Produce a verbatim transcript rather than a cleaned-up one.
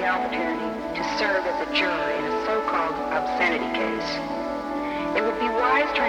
the opportunity to serve as a juror in a so-called obscenity case. It would be wise to